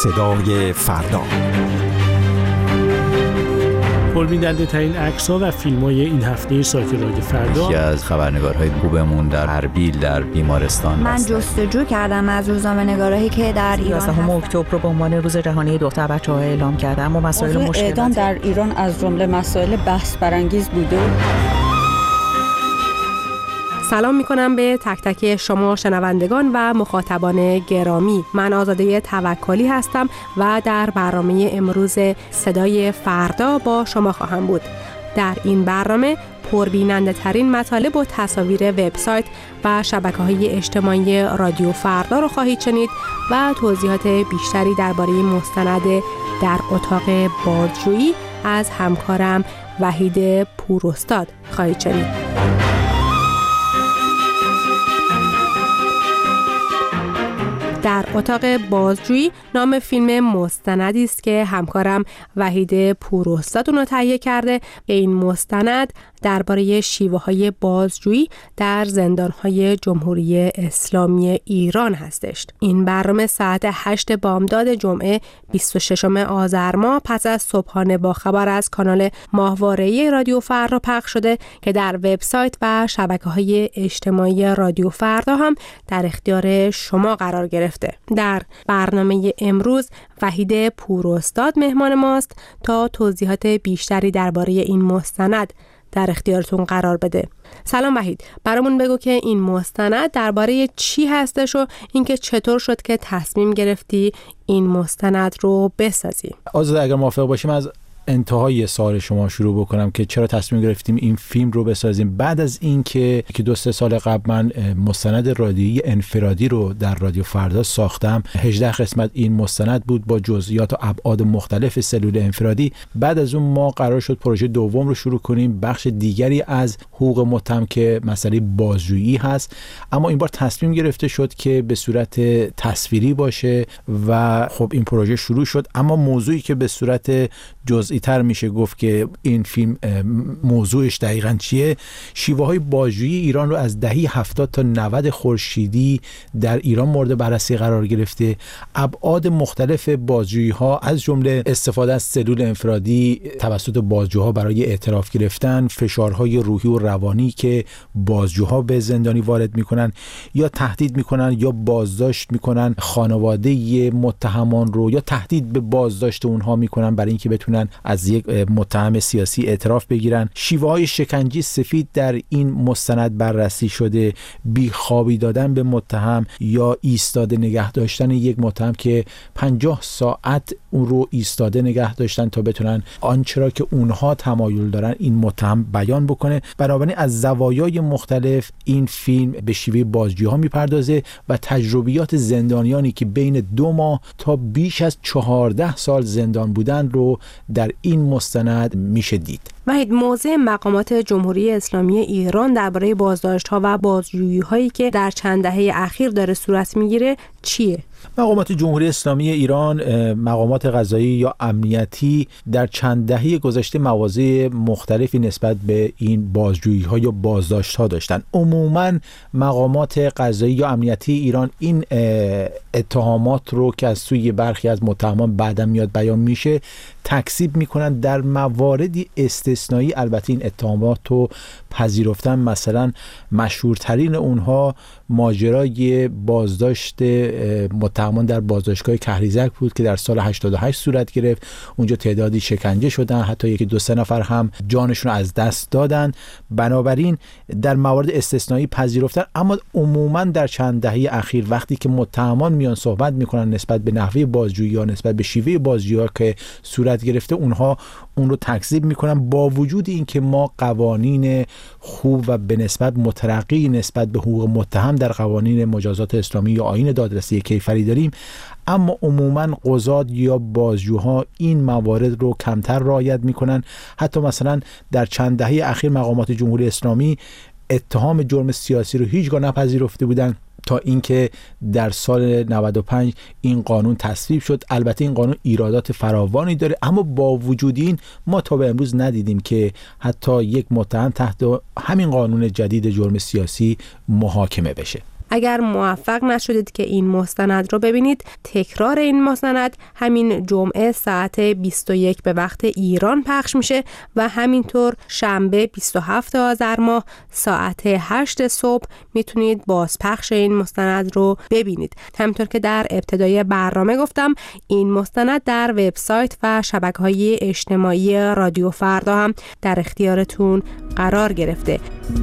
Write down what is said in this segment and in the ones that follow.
صدای فردا. پربیننده ترین عکس‌ها و فیلم‌های این هفته سایت رادیو فردا. یکی از خبرنگارهای خوبمون در اربیل در بیمارستان من جستجو کردم از روزنامه‌نگارایی که در ایران 11 اکتبر رو به عنوان روز جهانی دختر بچه‌ها اعلام کردن. اما مسائل مشکلات اعدام در ایران از جمله مسائل بحث برانگیز بوده. سلام میکنم به تک تک شما شنوندگان و مخاطبان گرامی. من آزاده توکلی هستم و در برنامه امروز صدای فردا با شما خواهم بود. در این برنامه پربیننده ترین مطالب و تصاویر وبسایت و شبکه‌های اجتماعی رادیو فردا رو خواهید شنید و توضیحات بیشتری درباره مستند در اتاق بازجویی از همکارم وحید پوراستاد خواهید شنید. در اتاق بازجویی نام فیلم مستندی است که همکارم وحید پوراستاد اون رو تهیه کرده. این مستند درباره شیوه‌های بازجویی در زندان‌های جمهوری اسلامی ایران هستش. این برنامه ساعت 8 بامداد جمعه 26 آذر ماه پس از صبحانه با خبر از کانال ماهواره‌ای رادیو فردا پخش شده که در وبسایت و شبکه‌های اجتماعی رادیو فردا هم در اختیار شما قرار گرفته. در برنامه امروز وحید پوراستاد مهمان ماست تا توضیحات بیشتری درباره این مستند در اختیارتون قرار بده. سلام وحید، برامون بگو که این مستند درباره چی هستش و اینکه چطور شد که تصمیم گرفتی این مستند رو بسازی. آزاده اگر موافق باشیم از انتهای سوال شما شروع بکنم که چرا تصمیم گرفتیم این فیلم رو بسازیم بعد از اینکه 2-3 سال قبل من مستند رادیویی انفرادی رو در رادیو فردا ساختم. 18 قسمت این مستند بود با جزئیات و ابعاد مختلف سلول انفرادی. بعد از اون ما قرار شد پروژه دوم رو شروع کنیم، بخش دیگری از حقوق متهم که مسئله بازجویی هست، اما این بار تصمیم گرفته شد که به صورت تصویری باشه و خب این پروژه شروع شد. اما موضوعی که به صورت جزئی تر میشه گفت که این فیلم موضوعش دقیقاً چیه، شیوه های بازجویی ایران رو از دهه 70 تا 90 خورشیدی در ایران مورد بررسی قرار گرفته. ابعاد مختلف بازجویی ها از جمله استفاده از سلول انفرادی توسط بازجوها برای اعتراف گرفتن، فشارهای روحی و روانی که بازجوها به زندانی وارد میکنن یا تهدید میکنن یا بازداشت میکنن خانواده متهمان رو، یا تهدید به بازداشت اونها میکنن برای اینکه بتونن از یک متهم سیاسی اعتراف بگیرن. شیوه‌های شکنجه سفید در این مستند بررسی شده، بیخوابی دادن به متهم یا ایستاده نگه داشتن یک متهم که 50 ساعت اون رو ایستاده نگه داشتن تا بتونن آنچه را که اونها تمایل دارن این متهم بیان بکنه. بنابراین از زوایای مختلف این فیلم به شیوه بازجویی ها میپردازه و تجربیات زندانیانی که بین 2 ماه تا بیش از 14 سال زندان بودن رو در این مستند میشه دید. وحید، موضع مقامات جمهوری اسلامی ایران درباره بازداشت‌ها و بازجویی‌هایی که در چند دهه اخیر داره صورت میگیره چیه؟ مقامات جمهوری اسلامی ایران، مقامات قضایی یا امنیتی در چند دهه گذشته مواضع مختلفی نسبت به این بازجویی‌ها یا بازداشت‌ها داشتن. عموماً مقامات قضایی یا امنیتی ایران این اتهامات رو که از سوی برخی از متهمان بعداً میاد بیان میشه تکذیب میکنن. در مواردی استثنایی البته این اتهامات رو پذیرفتن. مثلا مشهورترین اونها ماجرای بازداشت متهمان در بازداشتگاه کهریزک بود که در سال 88 صورت گرفت. اونجا تعدادی شکنجه شدن، حتی 1-2 نفر هم جانشون از دست دادن. بنابراین در موارد استثنایی پذیرفتن، اما عموما در چند دهه اخیر وقتی که متهمان میان صحبت میکنن نسبت به نحوه بازجویی یا نسبت به شیوه بازجویی که صورت گرفته، اونها اون رو تکذیب میکنن. با وجود این که ما قوانین خوب و به نسبت مترقی نسبت به حقوق متهم در قوانین مجازات اسلامی یا آیین دادرسی کیفری داریم، اما عموماً قضات یا بازجوها این موارد رو کمتر رعایت میکنن. حتی مثلا در چند دهه اخیر مقامات جمهوری اسلامی اتهام جرم سیاسی رو هیچگاه نپذیرفته بودن تا اینکه در سال 95 این قانون تصویب شد. البته این قانون ایرادات فراوانی داره، اما با وجود این ما تا به امروز ندیدیم که حتی یک متهم تحت همین قانون جدید جرم سیاسی محاکمه بشه. اگر موفق نشدید که این مستند رو ببینید، تکرار این مستند همین جمعه ساعت 21 به وقت ایران پخش میشه و همینطور شنبه 27 آذر ماه ساعت 8 صبح میتونید بازپخش این مستند رو ببینید. همینطور که در ابتدای برنامه گفتم، این مستند در وبسایت و شبکه‌های اجتماعی رادیو فردا هم در اختیارتون قرار گرفته.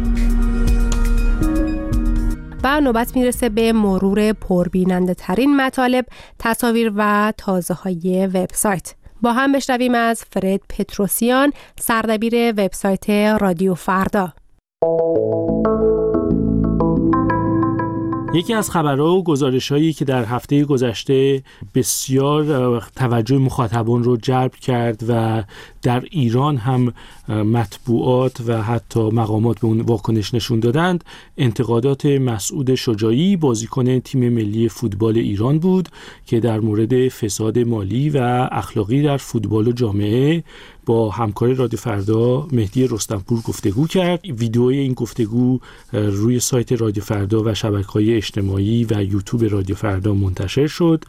و نوبت میرسه به مرور پربیننده ترین مطالب، تصاویر و تازه های وبسایت. با هم بشنویم از فرد پتروسیان، سردبیر وبسایت رادیو فردا. یکی از خبرها و گزارش‌هایی که در هفته گذشته بسیار توجه مخاطبان رو جلب کرد و در ایران هم مطبوعات و حتی مقامات به اون واکنش نشون دادند، انتقادات مسعود شجاعی، بازیکن تیم ملی فوتبال ایران بود که در مورد فساد مالی و اخلاقی در فوتبال و جامعه با همکار رادیو فردا مهدی رستمپور گفتگو کرد. ویدئوی این گفتگو روی سایت رادیو فردا و شبکه‌های اجتماعی و یوتیوب رادیو فردا منتشر شد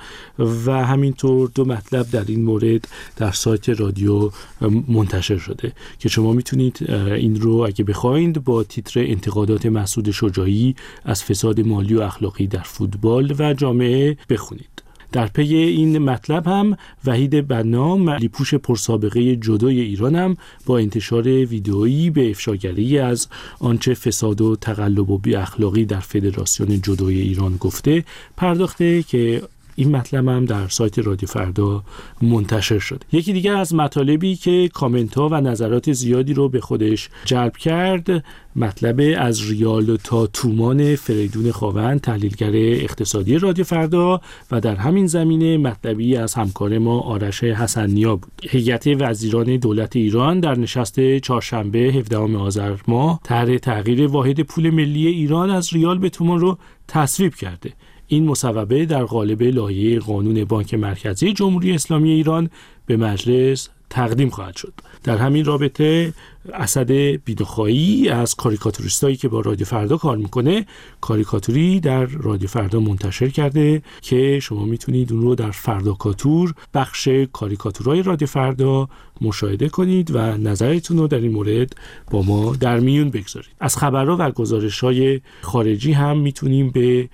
و همینطور 2 مطلب در این مورد در سایت رادیو منتشر شده که شما میتونید این رو اگه بخواید با تیتر انتقادات مسعود شجاعی از فساد مالی و اخلاقی در فوتبال و جامعه بخونید. در پی این مطلب هم وحید بنا، ملی‌پوش پرسابقه جودوی ایران، هم با انتشار ویدئویی به افشاگری از آنچه فساد و تقلب و بی اخلاقی در فدراسیون جودوی ایران گفته پرداخته که این مطلب هم در سایت رادیو فردا منتشر شد. یکی دیگر از مطالبی که کامنت ها و نظرات زیادی رو به خودش جلب کرد، مطلب از ریال تا تومان فریدون خاوند، تحلیلگر اقتصادی رادیو فردا، و در همین زمینه مطلبی از همکار ما آرش حسن‌نیا بود. هیئت وزیران دولت ایران در نشست چهارشنبه 17 آذر ماه طرح تغییر واحد پول ملی ایران از ریال به تومان رو تصویب کرده. این مصوبه در قالب لایحه قانون بانک مرکزی جمهوری اسلامی ایران به مجلس تقدیم خواهد شد. در همین رابطه اسد بیدخایی از کاریکاتوریستایی که با رادیو فردا کار میکنه کاریکاتوری در رادیو فردا منتشر کرده که شما میتونید اون رو در فرداکاتور بخش کاریکاتورهای رادیو فردا مشاهده کنید و نظرتون رو در این مورد با ما در میون بگذارید. از خبرها و گزارش‌های خارجی هم میتونیم به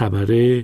خبر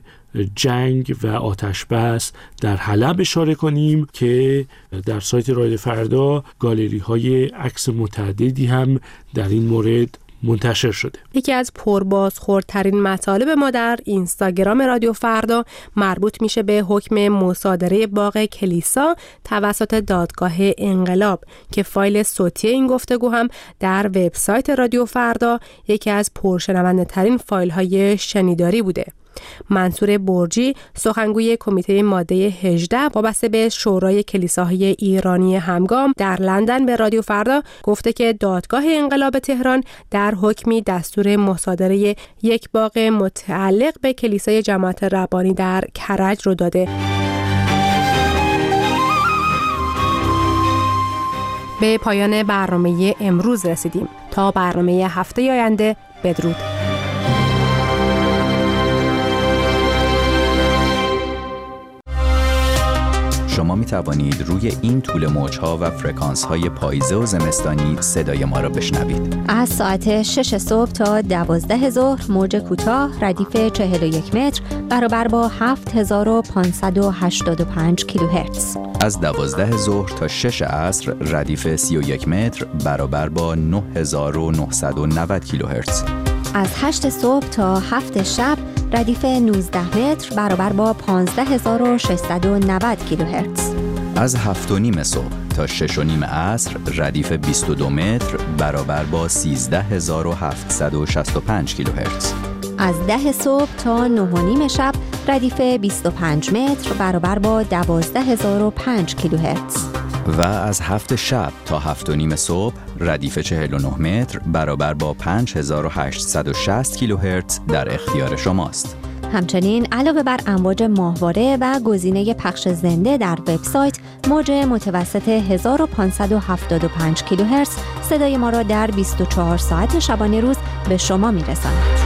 جنگ و آتش بس در حلب اشاره کنیم که در سایت رادیو فردا گالری های عکس متعددی هم در این مورد منتشر شده. یکی از پربازخوردترین مطالب ما در اینستاگرام رادیو فردا مربوط میشه به حکم مصادره باغ کلیسا توسط دادگاه انقلاب که فایل صوتی این گفتگو هم در وبسایت رادیو فردا یکی از پرشنونده ترین فایل های شنیداری بوده. منصور برجی، سخنگوی کمیته ماده 18 وابسته به شورای کلیساهای ایرانی همگام در لندن به رادیو فردا گفته که دادگاه انقلاب تهران در حکمی دستور مصادره یک باغ متعلق به کلیسای جماعت ربانی در کرج رو داده. به پایان برنامه امروز رسیدیم. تا برنامه هفته آینده، بدرود. شما می توانید روی این طول موج‌ها و فرکانس‌های پاییزه و زمستانی صدای ما را بشنوید. از ساعت 6 صبح تا 12 ظهر موج کوتاه ردیف 41 متر برابر با 7585 کیلوهرتز. از 12 ظهر تا 6 عصر ردیف 31 متر برابر با 9990 کیلوهرتز. از 8 صبح تا 7 شب ردیف 19 متر برابر با 15690 کیلوهرتز. از 7:30 صبح تا 6:30 عصر ردیف 22 متر برابر با 13765 کیلوهرتز. از 10 صبح تا 9:30 شب ردیف 25 متر برابر با 12005 کیلوهرتز. و از 7 شب تا 7:30 صبح ردیف 49 متر برابر با 5860 کیلوهرتز در اختیار شماست. همچنین علاوه بر امواج ماهواره و گزینه پخش زنده در وبسایت، موج متوسط 1575 کیلوهرتز صدای ما را در 24 ساعت شبانه روز به شما میرساند.